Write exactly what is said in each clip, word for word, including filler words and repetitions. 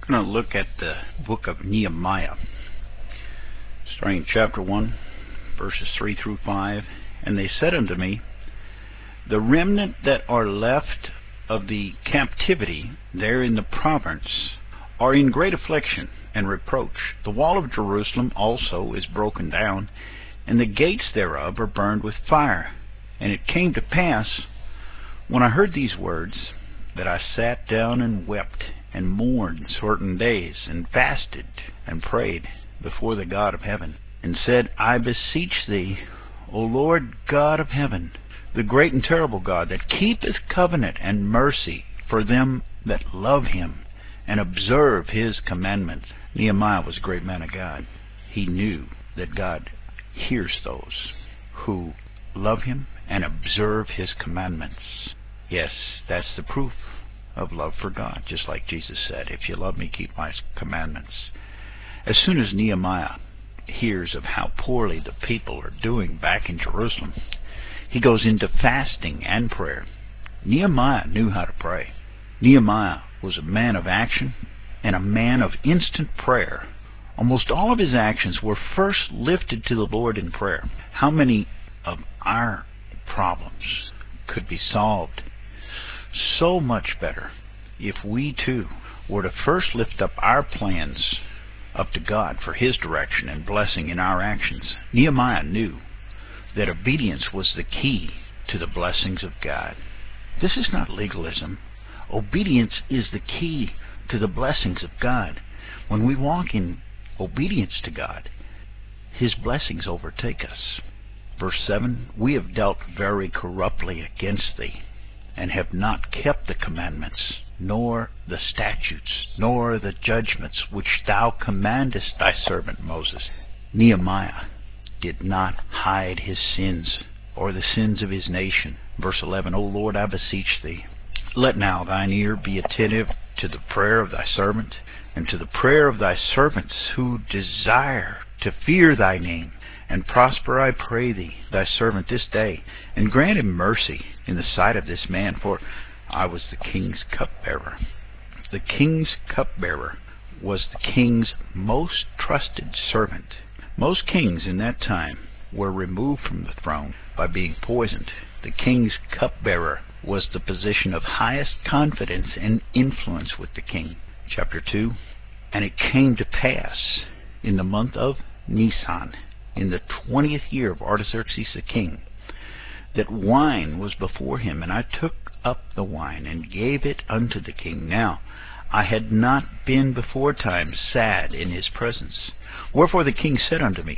We're going to look at the book of Nehemiah, starting in chapter one, verses three through five. And they said unto me, The remnant that are left of the captivity there in the province are in great affliction and reproach. The wall of Jerusalem also is broken down, and the gates thereof are burned with fire. And it came to pass, when I heard these words, that I sat down and wept, and mourned certain days, and fasted, and prayed before the God of heaven, and said, I beseech thee, O Lord God of heaven, the great and terrible God, that keepeth covenant and mercy for them that love him, and observe his commandments. Nehemiah was a great man of God. He knew that God hears those who love him and observe his commandments. Yes, that's the proof of love for God, just like Jesus said, if you love me, keep my commandments. As soon as Nehemiah hears of how poorly the people are doing back in Jerusalem, he goes into fasting and prayer. Nehemiah knew how to pray. Nehemiah was a man of action and a man of instant prayer. Almost all of his actions were first lifted to the Lord in prayer. How many of our problems could be solved so much better if we too were to first lift up our plans up to God for his direction and blessing in our actions? Nehemiah knew that obedience was the key to the blessings of God. This is not legalism. Obedience is the key to the blessings of God. When we walk in obedience to God, his blessings overtake us. Verse seven, We have dealt very corruptly against thee, and have not kept the commandments, nor the statutes, nor the judgments which thou commandest thy servant Moses. Nehemiah did not hide his sins, or the sins of his nation. Verse eleven, O Lord, I beseech thee, let now thine ear be attentive to the prayer of thy servant, and to the prayer of thy servants who desire to fear thy name, and prosper, I pray thee, thy servant this day, and grant him mercy in the sight of this man, for I was the king's cupbearer. The king's cupbearer was the king's most trusted servant. Most kings in that time were removed from the throne by being poisoned. The king's cupbearer was the position of highest confidence and influence with the king. Chapter two, And it came to pass in the month of Nisan, in the twentieth year of Artaxerxes the king, that wine was before him, and I took up the wine, and gave it unto the king. Now I had not been beforetime sad in his presence. Wherefore the king said unto me,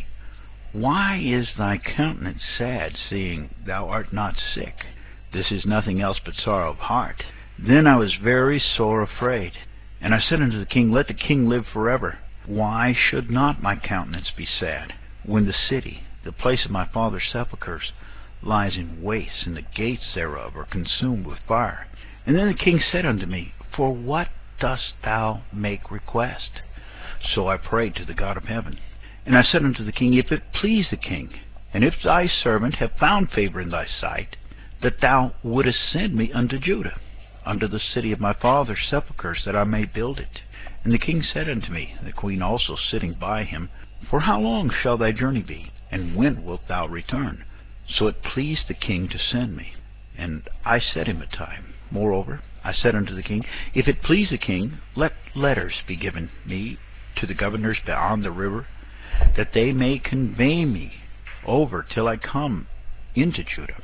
Why is thy countenance sad, seeing thou art not sick? This is nothing else but sorrow of heart. Then I was very sore afraid. And I said unto the king, Let the king live forever. Why should not my countenance be sad, when the city, the place of my father's sepulchres, lies in waste, and the gates thereof are consumed with fire? And then the king said unto me, For what dost thou make request? So I prayed to the God of heaven. And I said unto the king, If it please the king, and if thy servant have found favor in thy sight, that thou wouldest send me unto Judah, unto the city of my father's sepulchres, that I may build it. And the king said unto me, the queen also sitting by him, For how long shall thy journey be, and when wilt thou return? So it pleased the king to send me, and I set him a time. Moreover, I said unto the king, If it please the king, let letters be given me to the governors beyond the river, that they may convey me over till I come into Judah.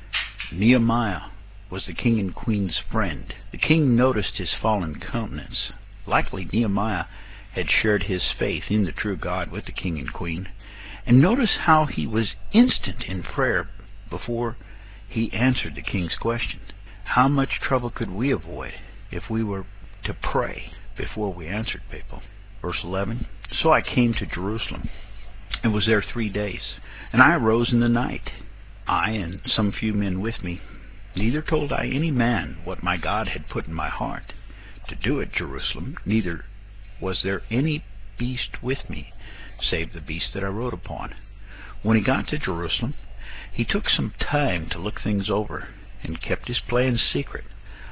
Nehemiah was the king and queen's friend. The king noticed his fallen countenance. Likely Nehemiah had shared his faith in the true God with the king and queen. And notice how he was instant in prayer before he answered the king's question. How much trouble could we avoid if we were to pray before we answered people? Verse eleven, So I came to Jerusalem, and was there three days. And I arose in the night, I and some few men with me. Neither told I any man what my God had put in my heart to do at Jerusalem, neither was there any beast with me, save the beast that I rode upon. When he got to Jerusalem, he took some time to look things over, and kept his plans secret.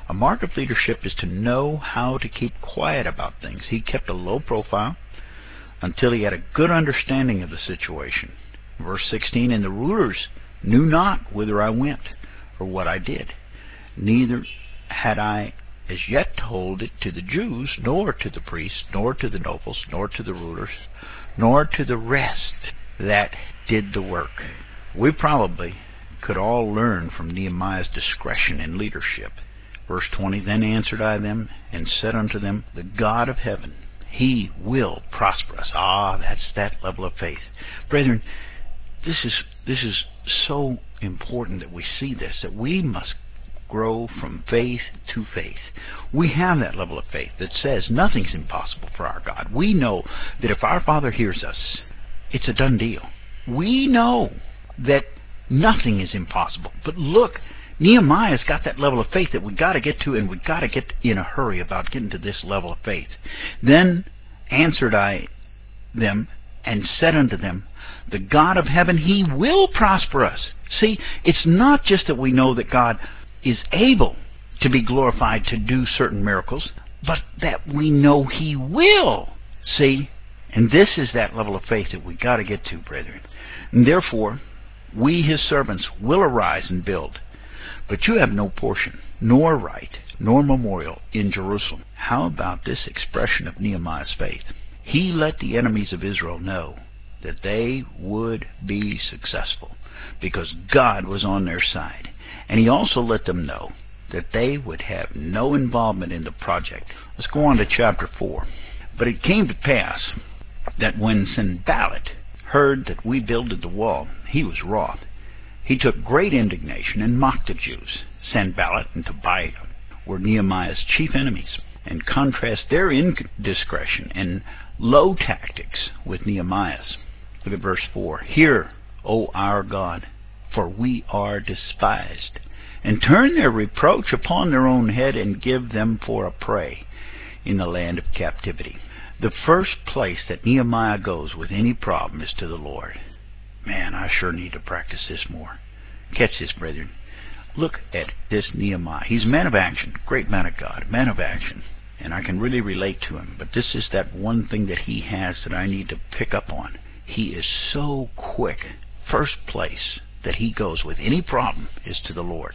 A mark of leadership is to know how to keep quiet about things. He kept a low profile until he had a good understanding of the situation. Verse sixteen, and the rulers knew not whither I went, or what I did. Neither had I as yet told it to the Jews, nor to the priests, nor to the nobles, nor to the rulers, nor to the rest that did the work. We probably could all learn from Nehemiah's discretion in leadership. Verse twenty, then answered I them, and said unto them, the God of heaven, he will prosper us. Ah, that's that level of faith. Brethren, this is this is so important that we see this, that we must grow from faith to faith. We have that level of faith that says nothing's impossible for our God. We know that if our Father hears us, it's a done deal. We know that nothing is impossible. But look, Nehemiah's got that level of faith that we got to get to, and we got to get in a hurry about getting to this level of faith. Then answered I them, and said unto them, the God of heaven, he will prosper us. See, it's not just that we know that God is able to be glorified to do certain miracles, but that we know he will. See, and this is that level of faith that we got to get to, brethren. And therefore, we his servants will arise and build. But you have no portion, nor right, nor memorial in Jerusalem. How about this expression of Nehemiah's faith? He let the enemies of Israel know that they would be successful because God was on their side. And he also let them know that they would have no involvement in the project. Let's go on to chapter four. But it came to pass that when Sanballat heard that we builded the wall, he was wroth. He took great indignation and mocked the Jews. Sanballat and Tobiah were Nehemiah's chief enemies, and contrast their indiscretion and low tactics with Nehemiah's. Look at verse four. Hear, O our God, for we are despised, and turn their reproach upon their own head, and give them for a prey in the land of captivity. The first place that Nehemiah goes with any problem is to the Lord. Man, I sure need to practice this more. Catch this, brethren. Look at this Nehemiah. He's a man of action, great man of God, man of action. And I can really relate to him. But this is that one thing that he has that I need to pick up on. He is so quick. First place that he goes with any problem is to the Lord.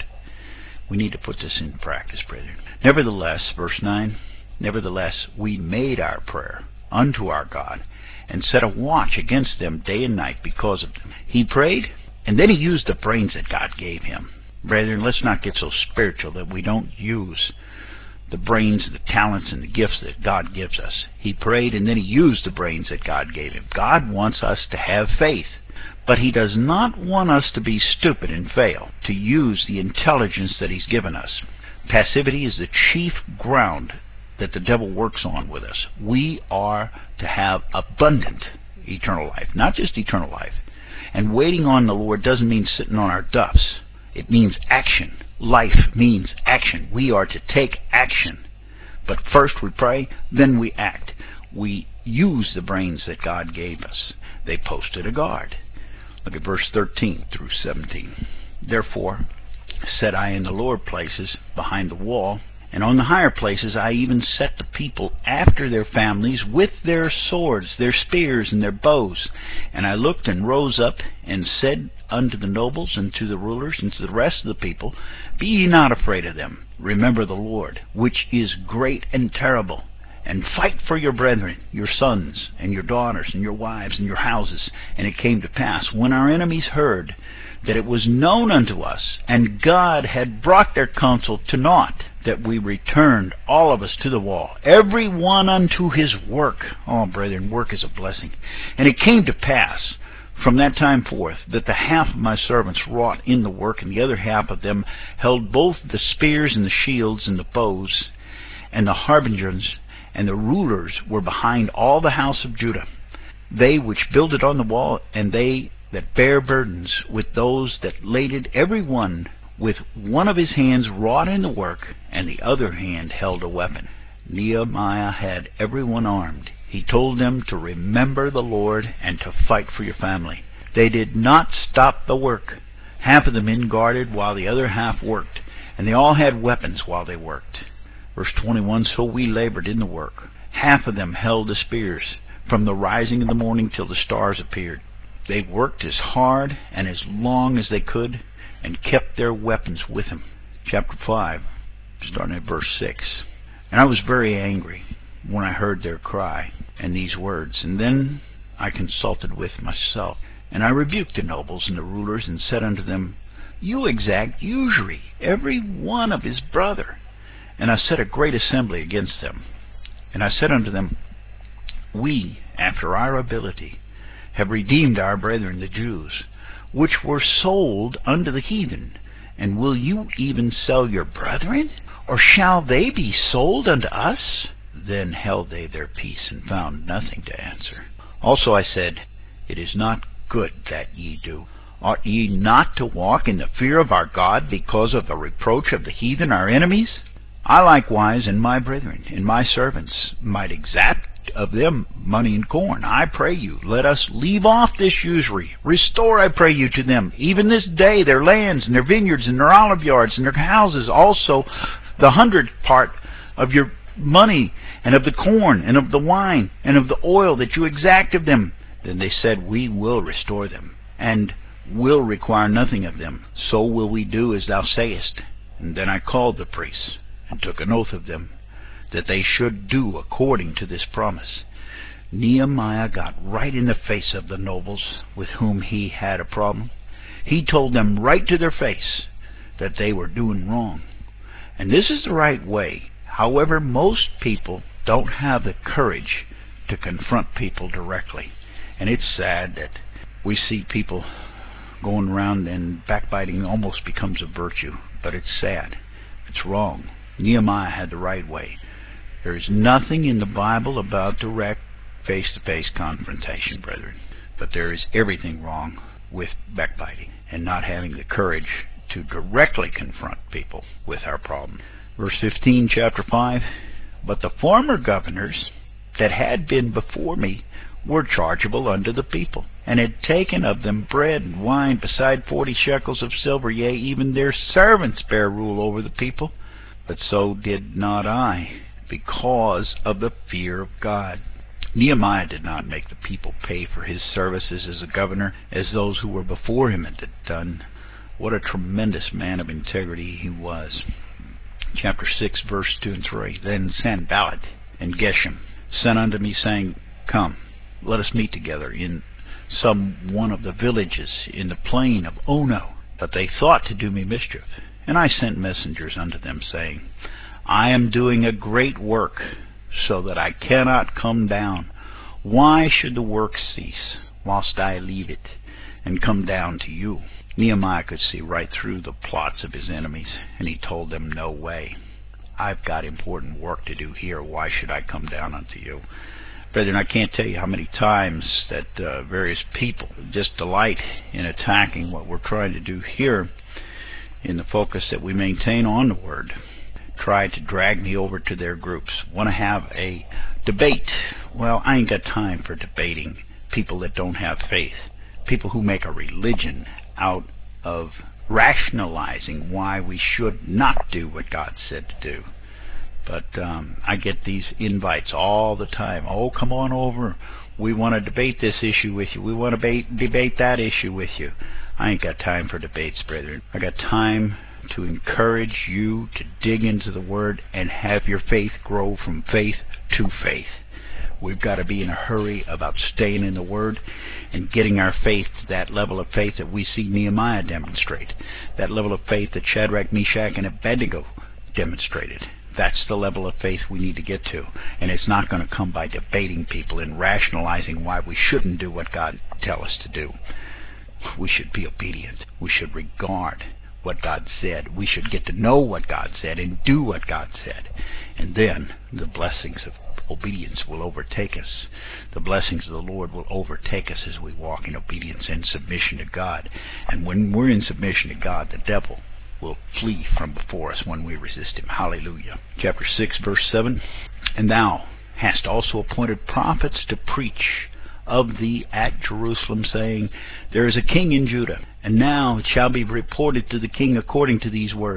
We need to put this into practice, brethren. Nevertheless, verse nine, nevertheless, we made our prayer unto our God, and set a watch against them day and night because of them. He prayed, and then he used the brains that God gave him. Brethren, let's not get so spiritual that we don't use the brains, the talents, and the gifts that God gives us. He prayed, and then he used the brains that God gave him. God wants us to have faith, but he does not want us to be stupid and fail to use the intelligence that he's given us. Passivity is the chief ground that the devil works on with us. We are to have abundant eternal life, not just eternal life. And waiting on the Lord doesn't mean sitting on our duffs. It means action. Life means action. We are to take action. But first we pray, then we act. We use the brains that God gave us. They posted a guard. Look at verse thirteen through seventeen. Therefore set I in the lower places behind the wall, and on the higher places I even set the people after their families with their swords, their spears, and their bows. And I looked and rose up and said unto the nobles and to the rulers and to the rest of the people, be ye not afraid of them. Remember the Lord, which is great and terrible, and fight for your brethren, your sons, and your daughters, and your wives, and your houses. And it came to pass, when our enemies heard that it was known unto us, and God had brought their counsel to naught, that we returned all of us to the wall, every one unto his work. Oh, brethren, work is a blessing. And it came to pass from that time forth that the half of my servants wrought in the work, and the other half of them held both the spears and the shields and the bows, and the harbingers and the rulers were behind all the house of Judah, they which builded on the wall, and they that bare burdens with those that laded, every one with one of his hands wrought in the work, and the other hand held a weapon. Nehemiah had every one armed. He told them to remember the Lord and to fight for your family. They did not stop the work. Half of the men guarded while the other half worked. and they all had weapons while they worked. Verse twenty-one, so we labored in the work. Half of them held the spears from the rising of the morning till the stars appeared. They worked as hard and as long as they could, and kept their weapons with them. Chapter five, starting at verse six. And I was very angry when I heard their cry and these words. And then I consulted with myself, and I rebuked the nobles and the rulers, and said unto them, You exact usury, every one of his brother. And I set a great assembly against them. And I said unto them, We, after our ability, have redeemed our brethren the Jews, which were sold unto the heathen. And will you even sell your brethren? Or shall they be sold unto us? Then held they their peace, and found nothing to answer. Also I said, It is not good that ye do. Ought ye not to walk in the fear of our God, because of the reproach of the heathen our enemies? I likewise and my brethren and my servants might exact of them money and corn. I pray you, let us leave off this usury. Restore, I pray you, to them, even this day, their lands and their vineyards and their olive yards and their houses, also the hundredth part of your money, and of the corn, and of the wine, and of the oil that you exact of them. Then they said, We will restore them, and will require nothing of them. So will we do as thou sayest. And then I called the priests, and took an oath of them, that they should do according to this promise. Nehemiah got right in the face of the nobles with whom he had a problem. He told them right to their face that they were doing wrong. And this is the right way. However, most people don't have the courage to confront people directly. And it's sad that we see people going around and backbiting almost becomes a virtue. But it's sad. It's wrong. Nehemiah had the right way. There is nothing in the Bible about direct face-to-face confrontation, brethren. But there is everything wrong with backbiting and not having the courage to directly confront people with our problem. Verse fifteen, chapter five, But the former governors that had been before me were chargeable unto the people, and had taken of them bread and wine, beside forty shekels of silver. Yea, even their servants bare rule over the people. But so did not I, because of the fear of God. Nehemiah did not make the people pay for his services as a governor, as those who were before him had done. What a tremendous man of integrity he was. Chapter six, verse two and three. Then Sanballat and Geshem sent unto me, saying, Come, let us meet together in some one of the villages in the plain of Ono. But they thought to do me mischief. And I sent messengers unto them, saying, I am doing a great work, so that I cannot come down. Why should the work cease, whilst I leave it, and come down to you? Nehemiah could see right through the plots of his enemies, and he told them, No way. I've got important work to do here. Why should I come down unto you? Brethren, I can't tell you how many times that uh, various people just delight in attacking what we're trying to do here in the focus that we maintain on the Word. Try to drag me over to their groups. Want to have a debate. Well, I ain't got time for debating people that don't have faith. People who make a religion out of rationalizing why we should not do what God said to do. But um, I get these invites all the time. Oh, come on over. We want to debate this issue with you. We want to debate, debate that issue with you. I ain't got time for debates, brethren. I got time to encourage you to dig into the Word and have your faith grow from faith to faith. We've got to be in a hurry about staying in the Word and getting our faith to that level of faith that we see Nehemiah demonstrate, that level of faith that Shadrach, Meshach, and Abednego demonstrated. That's the level of faith we need to get to. And it's not going to come by debating people and rationalizing why we shouldn't do what God tells us to do. We should be obedient. We should regard what God said. We should get to know what God said and do what God said. And then the blessings of obedience will overtake us. The blessings of the Lord will overtake us as we walk in obedience and submission to God. And when we're in submission to God, the devil will flee from before us when we resist him. Hallelujah. Chapter six, verse seven. And thou hast also appointed prophets to preach of thee at Jerusalem, saying, There is a king in Judah, and now it shall be reported to the king according to these words.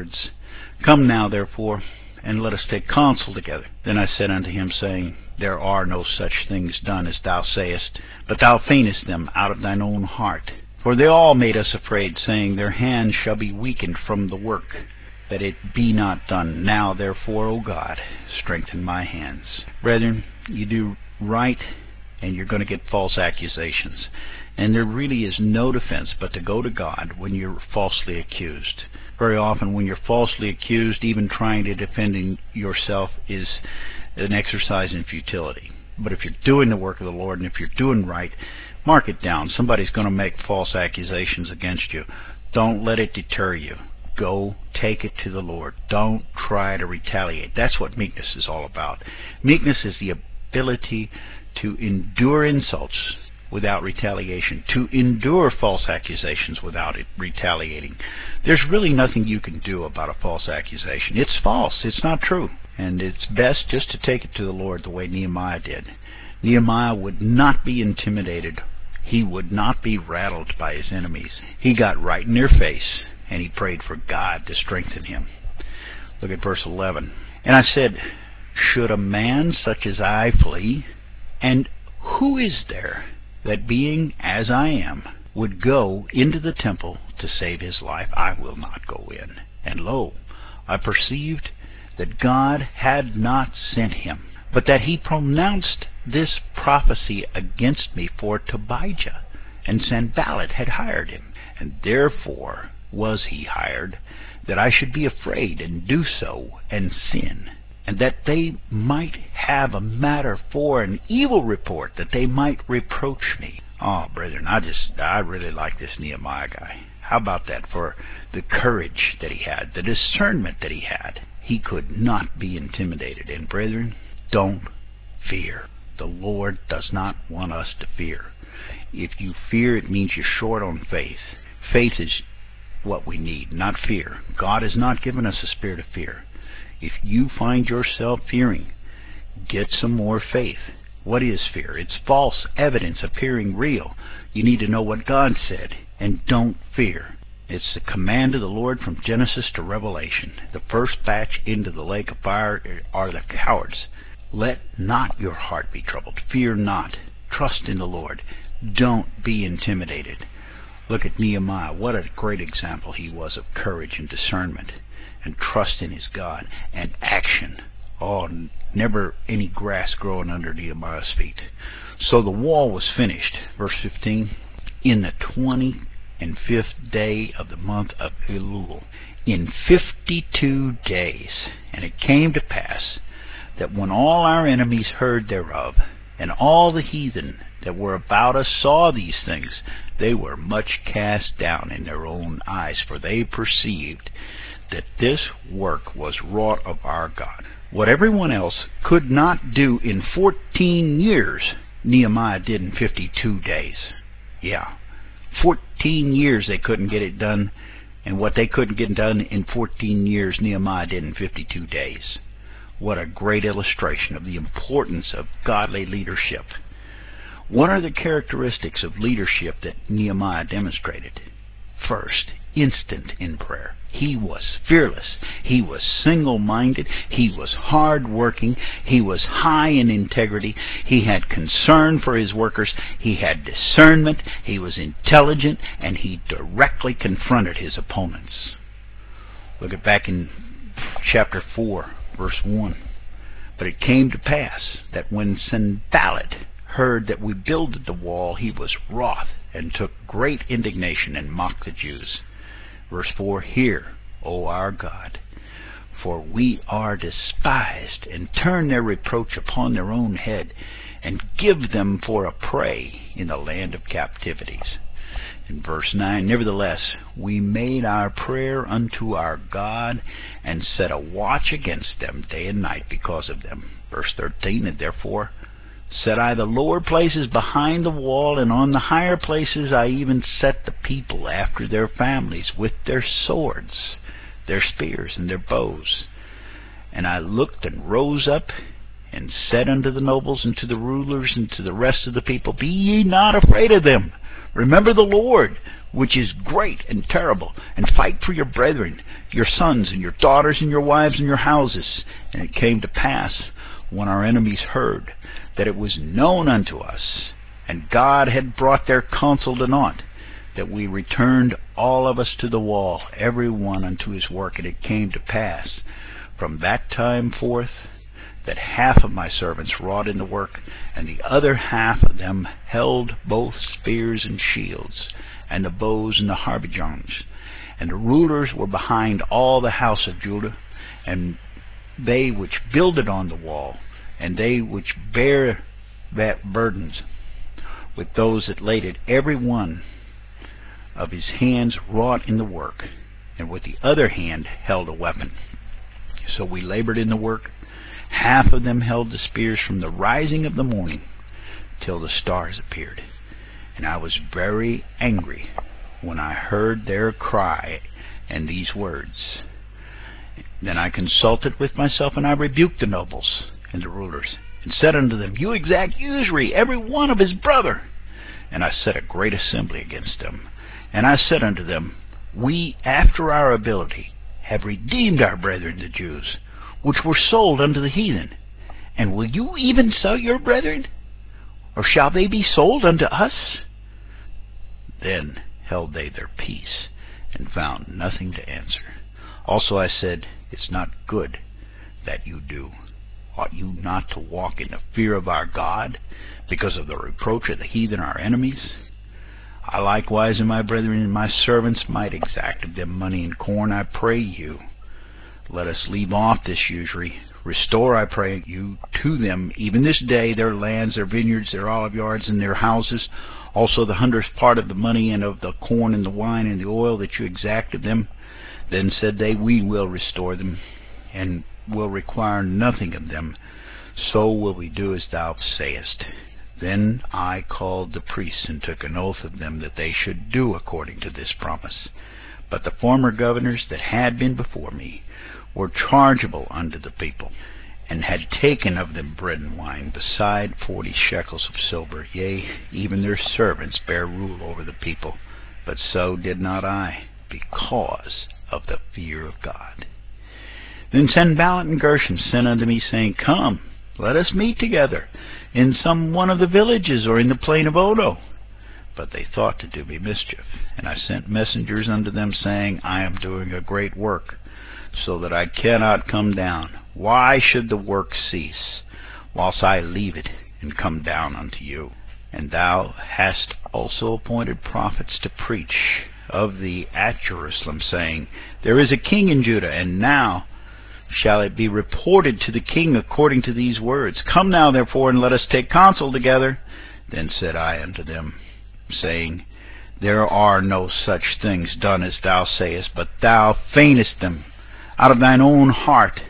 Come now, therefore, and let us take counsel together. Then I said unto him, saying, There are no such things done as thou sayest, but thou feignest them out of thine own heart. For they all made us afraid, saying, Their hands shall be weakened from the work, that it be not done. Now, therefore, O God, strengthen my hands. Brethren, you do right, and you're going to get false accusations. And there really is no defense but to go to God when you're falsely accused. Very often when you're falsely accused, even trying to defend yourself is an exercise in futility. But if you're doing the work of the Lord, and if you're doing right, mark it down. Somebody's going to make false accusations against you. Don't let it deter you. Go take it to the Lord. Don't try to retaliate. That's what meekness is all about. Meekness is the ability to endure insults without retaliation, to endure false accusations without it retaliating. There's really nothing you can do about a false accusation. It's false. It's not true. And it's best just to take it to the Lord the way Nehemiah did. Nehemiah would not be intimidated. He would not be rattled by his enemies. He got right in their face, and he prayed for God to strengthen him. Look at verse eleven. And I said, Should a man such as I flee? And who is there that, being as I am, would go into the temple to save his life? I will not go in. And lo, I perceived that God had not sent him, but that he pronounced this prophecy against me for Tobijah, and Sanballat had hired him. And therefore was he hired, that I should be afraid, and do so, and sin, and that they might have a matter for an evil report, that they might reproach me. Oh, brethren, I just, I really like this Nehemiah guy. How about that? For the courage that he had, the discernment that he had. He could not be intimidated. And brethren, don't fear. The Lord does not want us to fear. If you fear, it means you're short on faith. Faith is what we need, not fear. God has not given us a spirit of fear. If you find yourself fearing, get some more faith. What is fear? It's false evidence appearing real. You need to know what God said, and don't fear. It's the command of the Lord from Genesis to Revelation. The first batch into the lake of fire are the cowards. Let not your heart be troubled. Fear not. Trust in the Lord. Don't be intimidated. Look at Nehemiah. What a great example he was of courage and discernment and trust in his God and action. Oh, never any grass growing under Nehemiah's feet. So the wall was finished. Verse fifteen. In the twenty and fifth day of the month of Elul, in fifty-two days. And it came to pass that when all our enemies heard thereof, and all the heathen that were about us saw these things, they were much cast down in their own eyes, for they perceived that this work was wrought of our God. What everyone else could not do in fourteen years, Nehemiah did in fifty-two days. Yeah, fourteen years they couldn't get it done, and what they couldn't get done in fourteen years, Nehemiah did in fifty-two days. What a great illustration of the importance of godly leadership. What are the characteristics of leadership that Nehemiah demonstrated? First, instant in prayer. He was fearless. He was single-minded. He was hard-working. He was high in integrity. He had concern for his workers. He had discernment. He was intelligent, and he directly confronted his opponents. Look at back in chapter four, verse one. But it came to pass that when Sanballat heard that we builded the wall, he was wroth, and took great indignation, and mocked the Jews. Verse four, Hear, O our God, for we are despised, and turn their reproach upon their own head, and give them for a prey in the land of captivities. In verse nine, Nevertheless, we made our prayer unto our God, and set a watch against them day and night because of them. Verse thirteen, And therefore set I the lower places behind the wall, and on the higher places I even set the people after their families, with their swords, their spears, and their bows. And I looked and rose up, and said unto the nobles, and to the rulers, and to the rest of the people, Be ye not afraid of them, Remember the Lord, which is great and terrible, and fight for your brethren, your sons and your daughters and your wives and your houses. And it came to pass, when our enemies heard, that it was known unto us, and God had brought their counsel to naught, that we returned all of us to the wall, every one unto his work. And it came to pass from that time forth, that half of my servants wrought in the work, and the other half of them held both spears and shields, and the bows and the harbingers. And the rulers were behind all the house of Judah, and they which builded on the wall, and they which bare that burdens with those that laid it, every one of his hands wrought in the work, and with the other hand held a weapon. So we labored in the work. Half of them held the spears from the rising of the morning till the stars appeared. And I was very angry when I heard their cry and these words. Then I consulted with myself, and I rebuked the nobles and the rulers, and said unto them, You exact usury, every one of his brother. And I set a great assembly against them. And I said unto them, We, after our ability, have redeemed our brethren the Jews, which were sold unto the heathen. And will you even sell your brethren? Or shall they be sold unto us? Then held they their peace, and found nothing to answer. Also I said, It's not good that you do. Ought you not to walk in the fear of our God, because of the reproach of the heathen our enemies? I likewise and my brethren and my servants might exact of them money and corn. I pray you, let us leave off this usury. Restore, I pray you, to them even this day their lands, their vineyards, their olive yards, and their houses, also the hundredth part of the money, and of the corn and the wine and the oil that you exact of them. Then said they, We will restore them, and will require nothing of them. So will we do as thou sayest. Then I called the priests, and took an oath of them that they should do according to this promise. But the former governors that had been before me were chargeable unto the people, and had taken of them bread and wine, beside forty shekels of silver. Yea, even their servants bare rule over the people. But so did not I, because of the fear of God. Then Sanballat and Gershom sent unto me, saying, Come, let us meet together in some one of the villages, or in the plain of Odo. But they thought to do me mischief. And I sent messengers unto them, saying, I am doing a great work, so that I cannot come down. Why should the work cease, whilst I leave it, and come down unto you? And thou hast also appointed prophets to preach of thee at Jerusalem, saying, There is a king in Judah, and now shall it be reported to the king according to these words. Come now, therefore, and let us take counsel together. Then said I unto them, saying, There are no such things done as thou sayest, but thou feignest them out of thine own heart.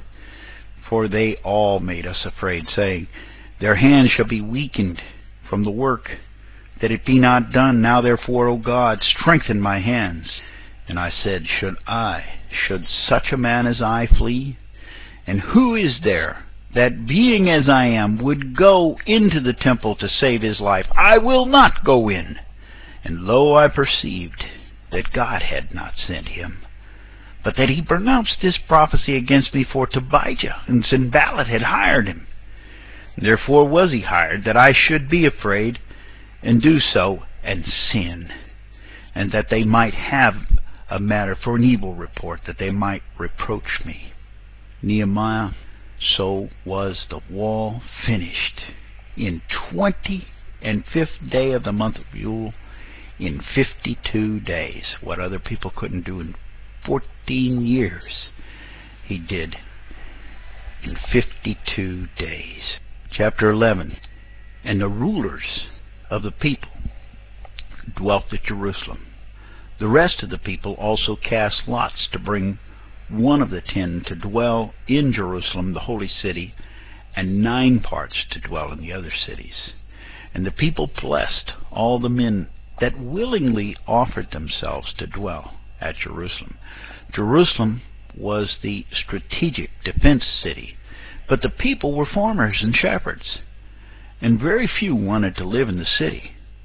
For they all made us afraid, saying, Their hands shall be weakened from the work, that it be not done. Now therefore, O God, strengthen my hands. And I said, Should I, should such a man as I flee? And who is there that, being as I am, would go into the temple to save his life? I will not go in. And lo, I perceived that God had not sent him, but that he pronounced this prophecy against me for Tobijah, and Sanballat had hired him. Therefore was he hired, that I should be afraid, and do so, and sin, and that they might have a matter for an evil report, that they might reproach me. Nehemiah, so was the wall finished in twenty and fifth day of the month of Elul, in fifty-two days. What other people couldn't do in fourteen years, he did in fifty-two days. Chapter eleven. And the rulers of the people dwelt at Jerusalem. The rest of the people also cast lots to bring one of the ten to dwell in Jerusalem, the holy city, and nine parts to dwell in the other cities. And the people blessed all the men that willingly offered themselves to dwell at Jerusalem. Jerusalem was the strategic defense city, but the people were farmers and shepherds, and very few wanted to live in the city.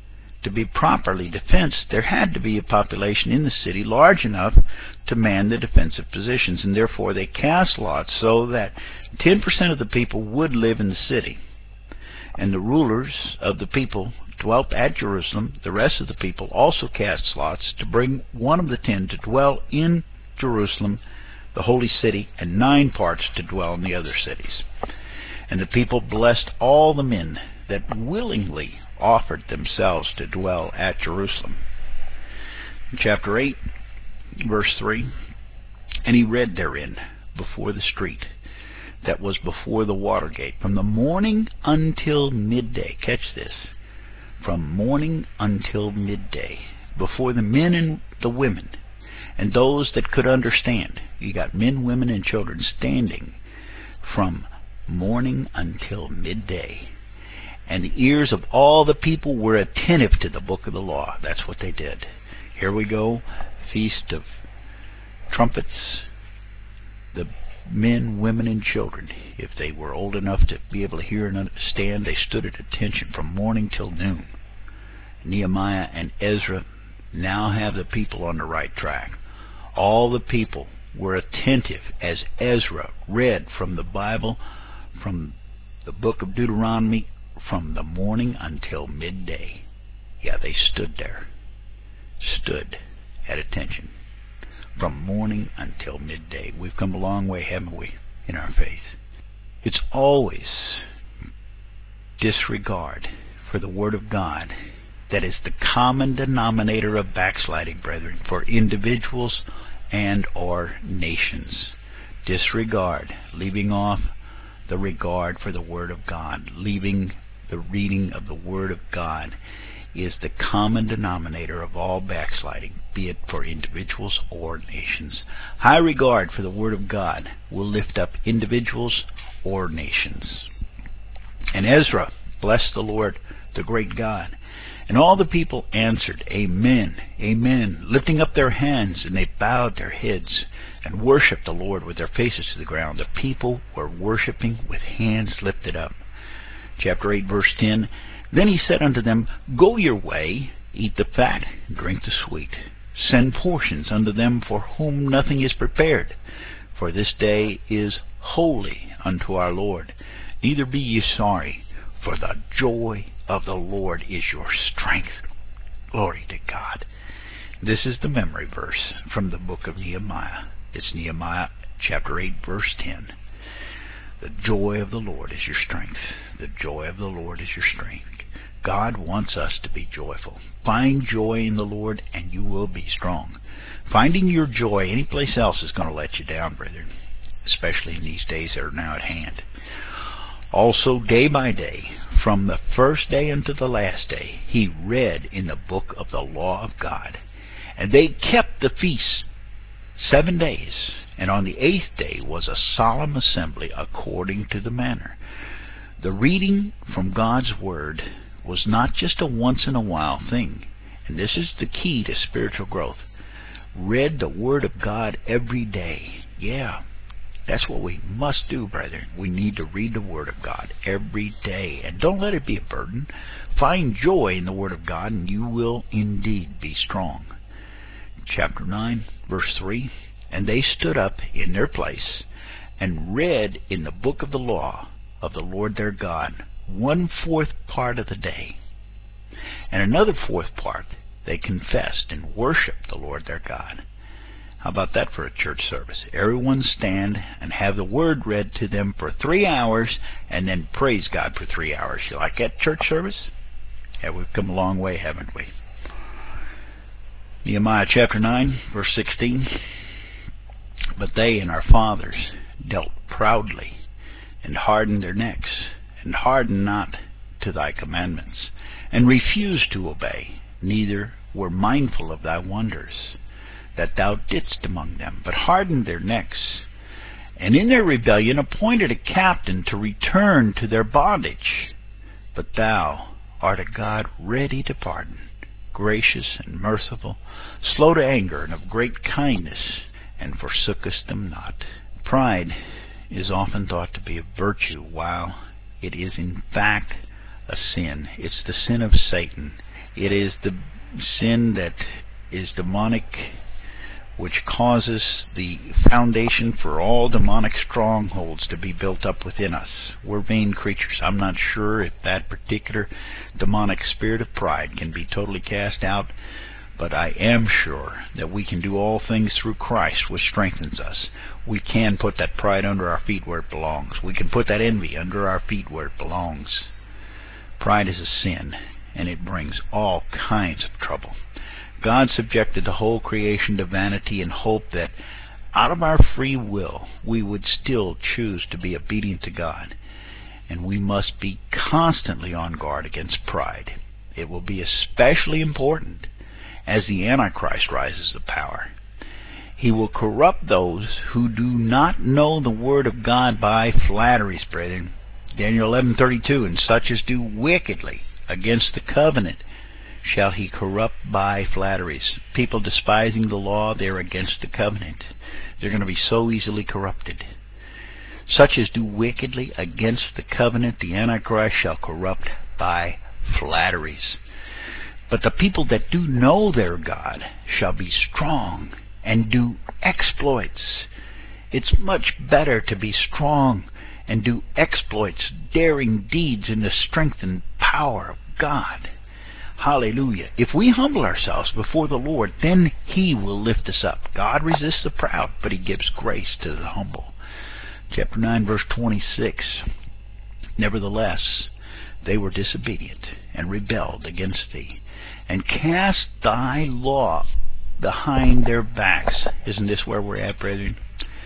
to be properly defensed, there had to be a population in the city large enough to man the defensive positions, and therefore they cast lots so that ten percent of the people would live in the city. And the rulers of the people dwelt at Jerusalem. The rest of the people also cast lots to bring one of the ten to dwell in Jerusalem, the holy city, and nine parts to dwell in the other cities. And the people blessed all the men that willingly offered themselves to dwell at Jerusalem. Chapter eight, verse three, and he read therein before the street that was before the water gate, from the morning until midday. Catch this. From morning until midday, before the men and the women, and those that could understand. You got men, women, and children standing from morning until midday. And the ears of all the people were attentive to the book of the law. That's what they did. Here we go. Feast of trumpets. The men, women, and children, if they were old enough to be able to hear and understand, they stood at attention from morning till noon. Nehemiah and Ezra now have the people on the right track. All the people were attentive as Ezra read from the Bible, from the book of Deuteronomy, from the morning until midday. Yeah, they stood there. Stood at attention. From morning until midday. We've come a long way, haven't we, in our faith? It's always disregard for the Word of God that is the common denominator of backsliding, brethren, for individuals and or nations. Disregard, leaving off the regard for the Word of God, leaving the reading of the Word of God, is the common denominator of all backsliding, be it for individuals or nations. High regard for the Word of God will lift up individuals or nations. And Ezra blessed the Lord, the great God. And all the people answered, Amen, Amen, lifting up their hands, and they bowed their heads and worshipped the Lord with their faces to the ground. The people were worshiping with hands lifted up. Chapter eight, verse ten, Then he said unto them, Go your way, eat the fat, drink the sweet. Send portions unto them for whom nothing is prepared. For this day is holy unto our Lord. Neither be ye sorry, for the joy of the Lord is your strength. Glory to God. This is the memory verse from the book of Nehemiah. It's Nehemiah chapter eight, verse ten. The joy of the Lord is your strength. The joy of the Lord is your strength. God wants us to be joyful. Find joy in the Lord and you will be strong. Finding your joy anyplace else is going to let you down, brethren, especially in these days that are now at hand. Also, day by day, from the first day unto the last day, he read in the book of the law of God. And they kept the feast seven days, and on the eighth day was a solemn assembly according to the manner. The reading from God's Word was not just a once-in-a-while thing, and this is the key to spiritual growth. Read the Word of God every day. Yeah, that's what we must do, brethren. We need to read the Word of God every day, and don't let it be a burden. Find joy in the Word of God, and you will indeed be strong. Chapter nine, verse three, And they stood up in their place, and read in the book of the law of the Lord their God, one-fourth part of the day. And another fourth part they confessed and worshiped the Lord their God. How about that for a church service? Everyone stand and have the Word read to them for three hours and then praise God for three hours. You like that church service? Yeah, we've come a long way, haven't we? Nehemiah chapter nine, verse sixteen. But they and our fathers dealt proudly, and hardened their necks, and hardened not to thy commandments, and refused to obey, neither were mindful of thy wonders that thou didst among them, but hardened their necks, and in their rebellion appointed a captain to return to their bondage. But thou art a God ready to pardon, gracious and merciful, slow to anger, and of great kindness, and forsookest them not. Pride is often thought to be a virtue, while it is in fact a sin. It's the sin of Satan, It is the sin that is demonic, which causes the foundation for all demonic strongholds to be built up within us. We're vain creatures. I'm not sure if that particular demonic spirit of pride can be totally cast out, but I am sure that we can do all things through Christ, which strengthens us. We can put that pride under our feet where it belongs. We can put that envy under our feet where it belongs. Pride is a sin, and it brings all kinds of trouble. God subjected the whole creation to vanity in hope that out of our free will we would still choose to be obedient to God. And we must be constantly on guard against pride. It will be especially important as the Antichrist rises to power. He will corrupt those who do not know the word of God by flatteries, brethren. Daniel eleven thirty-two, and such as do wickedly against the covenant shall he corrupt by flatteries. People despising the law, they're against the covenant. They're going to be so easily corrupted. Such as do wickedly against the covenant, the Antichrist shall corrupt by flatteries. But the people that do know their God shall be strong and do exploits. It's much better to be strong and do exploits, daring deeds in the strength and power of God. Hallelujah. If we humble ourselves before the Lord, then He will lift us up. God resists the proud, but He gives grace to the humble. Chapter nine, verse twenty-six. Nevertheless, they were disobedient and rebelled against Thee, and cast Thy law behind their backs. Isn't this where we're at, brethren?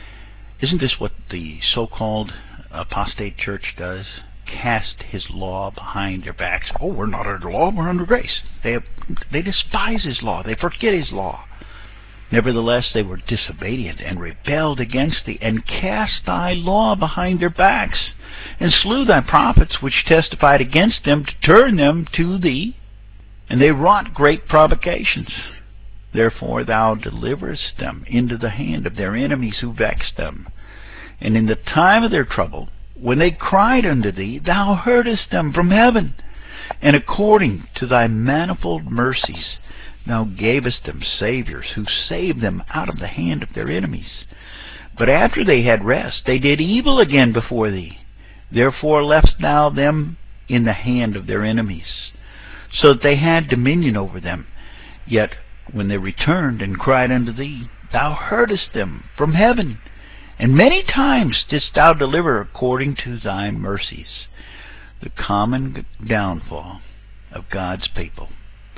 Isn't this what the so-called apostate church does? Cast His law behind their backs. Oh, we're not under law, we're under grace. They have, they despise His law. They forget His law. Nevertheless, they were disobedient and rebelled against Thee, and cast Thy law behind their backs, and slew Thy prophets which testified against them to turn them to Thee, and they wrought great provocations. Therefore Thou deliverest them into the hand of their enemies who vexed them. And in the time of their trouble, when they cried unto Thee, Thou heardest them from heaven, and according to Thy manifold mercies Thou gavest them saviors, who saved them out of the hand of their enemies. But after they had rest, they did evil again before Thee. Therefore leftest Thou them in the hand of their enemies, so that they had dominion over them. Yet when they returned and cried unto Thee, Thou heardest them from heaven, and many times didst Thou deliver according to Thy mercies. The common downfall of God's people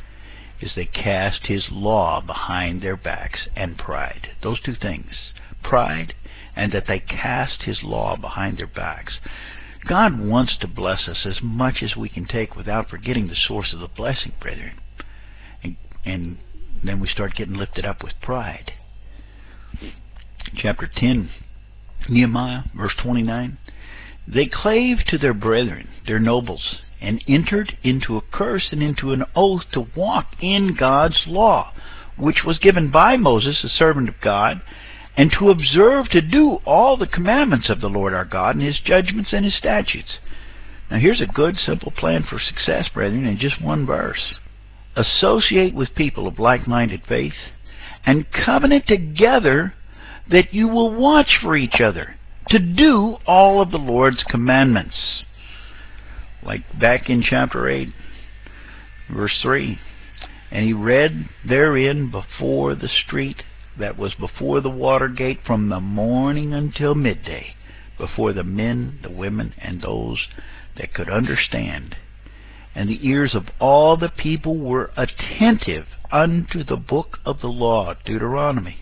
is they cast His law behind their backs and pride. Those two things, pride and that they cast His law behind their backs. God wants to bless us as much as we can take without forgetting the source of the blessing, brethren. And, and then we start getting lifted up with pride. Chapter ten, Nehemiah, verse twenty-nine. They clave to their brethren, their nobles, and entered into a curse and into an oath to walk in God's law, which was given by Moses, the servant of God, and to observe to do all the commandments of the Lord our God, and His judgments and His statutes. Now here's a good, simple plan for success, brethren, in just one verse. Associate with people of like-minded faith, and covenant together that you will watch for each other, to do all of the Lord's commandments. Like back in chapter eight, verse three. And he read therein before the street that was before the water gate from the morning until midday, before the men, the women, and those that could understand. And the ears of all the people were attentive unto the book of the law, Deuteronomy.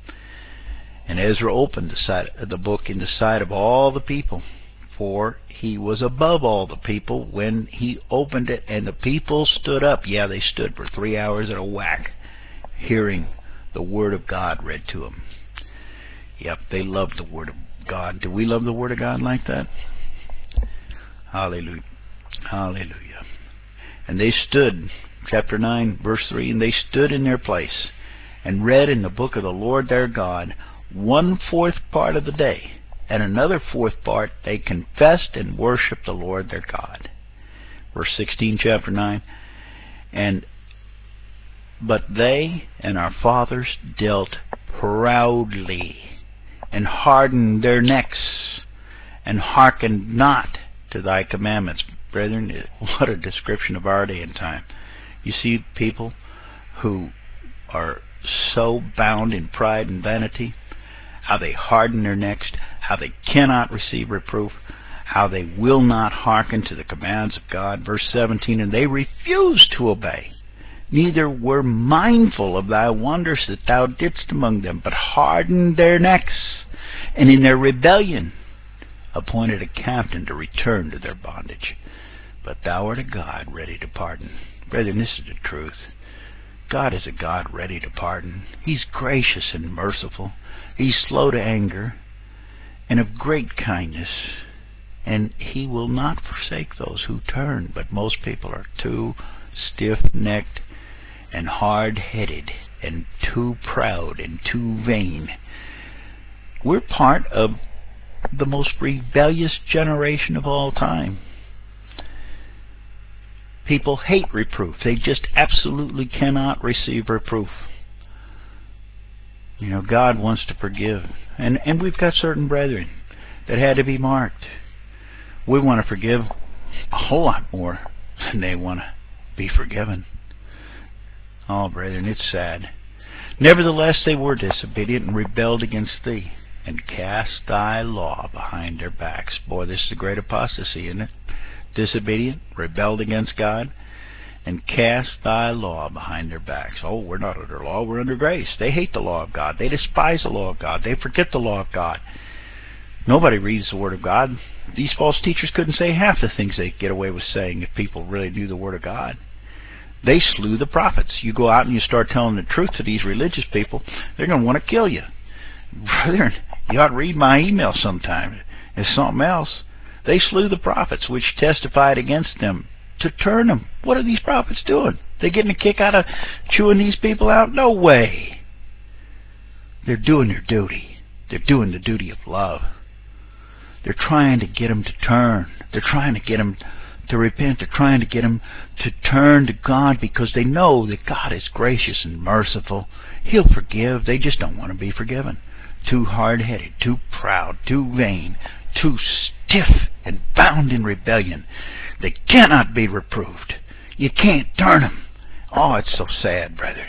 And Ezra opened the, sight, the book in the sight of all the people, for he was above all the people when he opened it, and the people stood up. Yeah, they stood for three hours at a whack, hearing the Word of God read to them. Yep, they loved the Word of God. Do we love the Word of God like that? Hallelujah. Hallelujah. And they stood, chapter nine, verse three, and they stood in their place, and read in the book of the Lord their God one-fourth part of the day, and another fourth part they confessed and worshipped the Lord their God. Verse sixteen, chapter nine. And But they and our fathers dealt proudly, and hardened their necks, and hearkened not to thy commandments. Brethren, what a description of our day and time. You see people who are so bound in pride and vanity, how they harden their necks, how they cannot receive reproof, how they will not hearken to the commands of God. Verse seventeen, and they refused to obey, neither were mindful of thy wonders that thou didst among them, but hardened their necks, and in their rebellion appointed a captain to return to their bondage. But thou art a God ready to pardon. Brethren, this is the truth. God is a God ready to pardon. He's gracious and merciful. He's slow to anger and of great kindness. And he will not forsake those who turn. But most people are too stiff-necked and hard-headed and too proud and too vain. We're part of the most rebellious generation of all time. People hate reproof. They just absolutely cannot receive reproof. You know, God wants to forgive. And, and we've got certain brethren that had to be marked. We want to forgive a whole lot more than they want to be forgiven. Oh, brethren, it's sad. Nevertheless, they were disobedient and rebelled against thee, and cast thy law behind their backs. Boy, this is a great apostasy, isn't it? Disobedient, rebelled against God, and cast thy law behind their backs. Oh, we're not under law, we're under grace. They hate the law of God. They despise the law of God. They forget the law of God. Nobody reads the Word of God. These false teachers couldn't say half the things they get away with saying if people really knew the Word of God. They slew the prophets. You go out and you start telling the truth to these religious people, they're going to want to kill you. Brethren, you ought to read my email sometime. It's something else. They slew the prophets which testified against them to turn them. What are these prophets doing? They getting a kick out of chewing these people out? No way. They're doing their duty. They're doing the duty of love. They're trying to get them to turn. They're trying to get them to repent. They're trying to get them to turn to God because they know that God is gracious and merciful. He'll forgive. They just don't want to be forgiven. Too hard-headed, too proud, too vain, too stiff and bound in rebellion. They cannot be reproved. You can't turn them. Oh, it's so sad, brethren.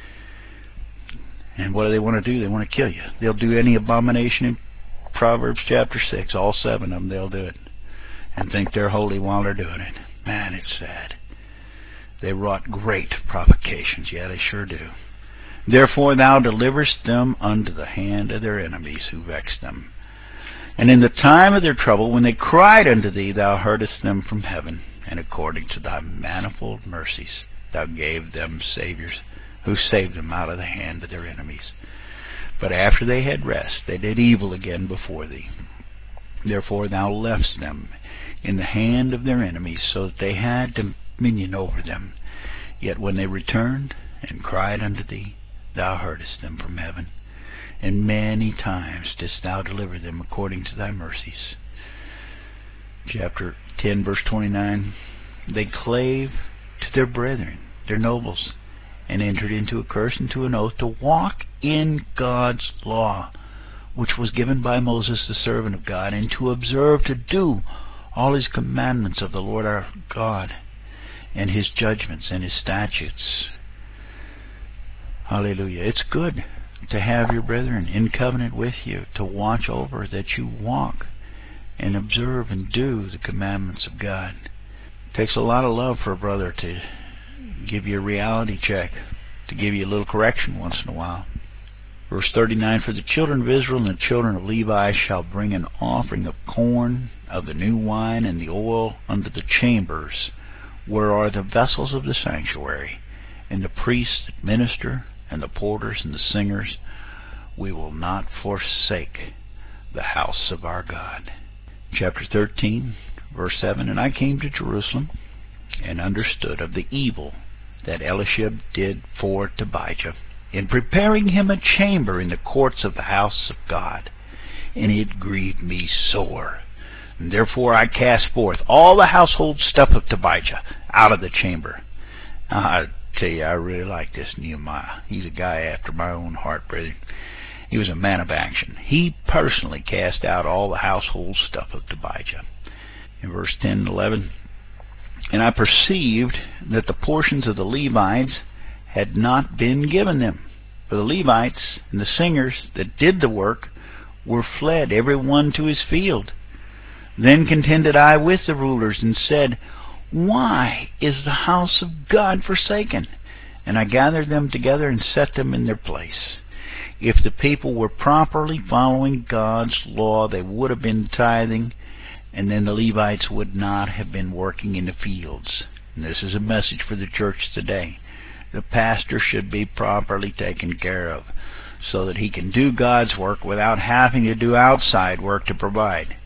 And what do they want to do? They want to kill you. They'll do any abomination in Proverbs chapter six. All seven of them, they'll do it. And think they're holy while they're doing it. Man, it's sad. They wrought great provocations. Yeah, they sure do. Therefore thou deliverest them unto the hand of their enemies who vex them. And in the time of their trouble, when they cried unto thee, thou heardest them from heaven, and according to thy manifold mercies, thou gave them saviors, who saved them out of the hand of their enemies. But after they had rest, they did evil again before thee. Therefore thou leftest them in the hand of their enemies, so that they had dominion over them. Yet when they returned and cried unto thee, thou heardest them from heaven. And many times didst thou deliver them according to thy mercies. Chapter ten, verse twenty-nine. They clave to their brethren, their nobles, and entered into a curse and to an oath to walk in God's law, which was given by Moses the servant of God, and to observe to do all his commandments of the Lord our God, and his judgments and his statutes. Hallelujah. It's good to have your brethren in covenant with you, to watch over that you walk and observe and do the commandments of God. It takes a lot of love for a brother to give you a reality check, to give you a little correction once in a while. Verse thirty-nine, for the children of Israel and the children of Levi shall bring an offering of corn, of the new wine, and the oil unto the chambers, where are the vessels of the sanctuary, and the priests that minister, and the porters and the singers. We will not forsake the house of our God. Chapter thirteen, verse seven, and I came to Jerusalem, and understood of the evil that Eliashib did for Tobijah, in preparing him a chamber in the courts of the house of God. And it grieved me sore. And therefore I cast forth all the household stuff of Tobijah out of the chamber. Uh, tell you, I really like this Nehemiah. He's a guy after my own heart, brethren. He was a man of action. He personally cast out all the household stuff of Tobijah. In verse ten and eleven, and I perceived that the portions of the Levites had not been given them. For the Levites and the singers that did the work were fled, every one to his field. Then contended I with the rulers, and said, Why is the house of God forsaken? And I gathered them together and set them in their place. If the people were properly following God's law, they would have been tithing, and then the Levites would not have been working in the fields. And this is a message for the church today. The pastor should be properly taken care of so that he can do God's work without having to do outside work to provide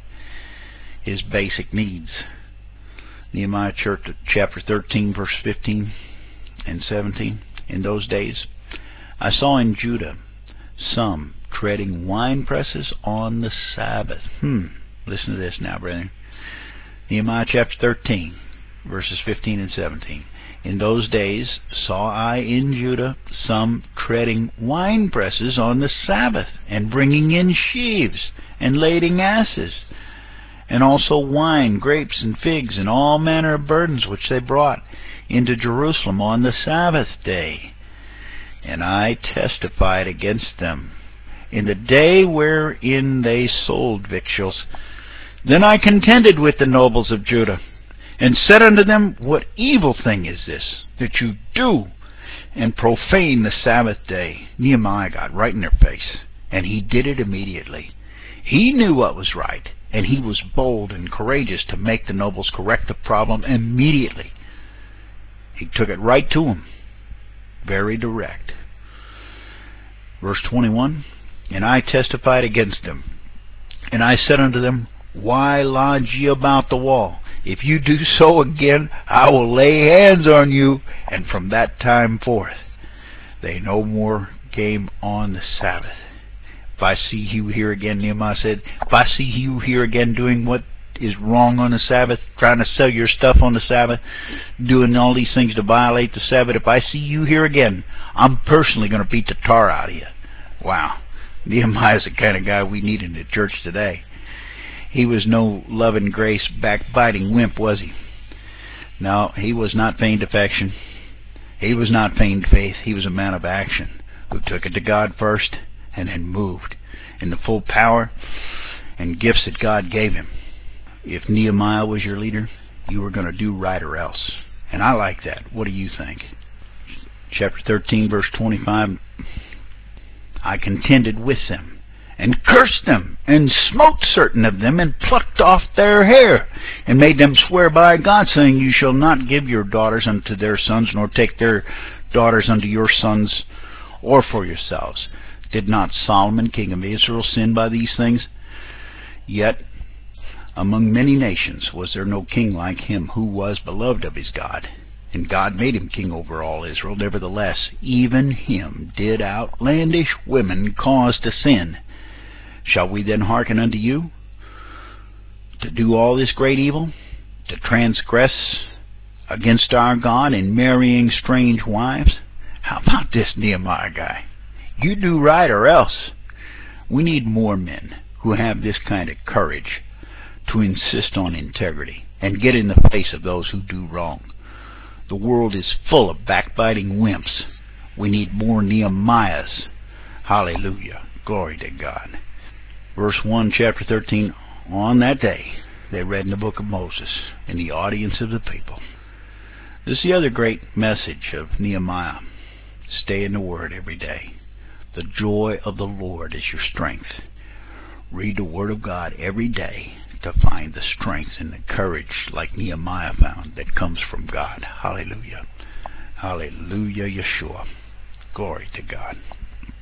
his basic needs. Nehemiah chapter thirteen, verse fifteen and seventeen. In those days I saw in Judah some treading wine presses on the Sabbath. Hmm. Listen to this now, brethren. Nehemiah chapter thirteen, verses fifteen and seventeen. In those days saw I in Judah some treading wine presses on the Sabbath, and bringing in sheaves, and lading asses, and also wine, grapes, and figs, and all manner of burdens which they brought into Jerusalem on the Sabbath day. And I testified against them in the day wherein they sold victuals. Then I contended with the nobles of Judah, and said unto them, What evil thing is this that you do, and profane the Sabbath day? Nehemiah got right in their face, and he did it immediately. He knew what was right, and he was bold and courageous to make the nobles correct the problem immediately. He took it right to them, very direct. Verse twenty-one, And I testified against them, and I said unto them, Why lodge ye about the wall? If you do so again, I will lay hands on you. And from that time forth, they no more came on the Sabbath. If I see you here again, Nehemiah said, if I see you here again doing what is wrong on the Sabbath, trying to sell your stuff on the Sabbath, doing all these things to violate the Sabbath, if I see you here again, I'm personally going to beat the tar out of you. Wow. Nehemiah's the kind of guy we need in the church today. He was no love and grace backbiting wimp, was he? No, he was not feigned affection. He was not feigned faith. He was a man of action who took it to God first and then moved in the full power and gifts that God gave him. If Nehemiah was your leader, you were going to do right or else. And I like that. What do you think? Chapter thirteen, verse twenty-five, I contended with them, and cursed them, and smote certain of them, and plucked off their hair, and made them swear by God, saying, You shall not give your daughters unto their sons, nor take their daughters unto your sons, or for yourselves. Did not Solomon, king of Israel, sin by these things? Yet among many nations was there no king like him, who was beloved of his God. And God made him king over all Israel. Nevertheless, even him did outlandish women cause to sin. Shall we then hearken unto you to do all this great evil, to transgress against our God in marrying strange wives? How about this Nehemiah guy? You do right or else. We need more men who have this kind of courage to insist on integrity and get in the face of those who do wrong. The world is full of backbiting wimps. We need more Nehemiahs. Hallelujah. Glory to God. Verse one, chapter thirteen, on that day they read in the book of Moses in the audience of the people. This is the other great message of Nehemiah. Stay in the Word every day. The joy of the Lord is your strength. Read the Word of God every day to find the strength and the courage like Nehemiah found that comes from God. Hallelujah. Hallelujah, Yeshua. Glory to God.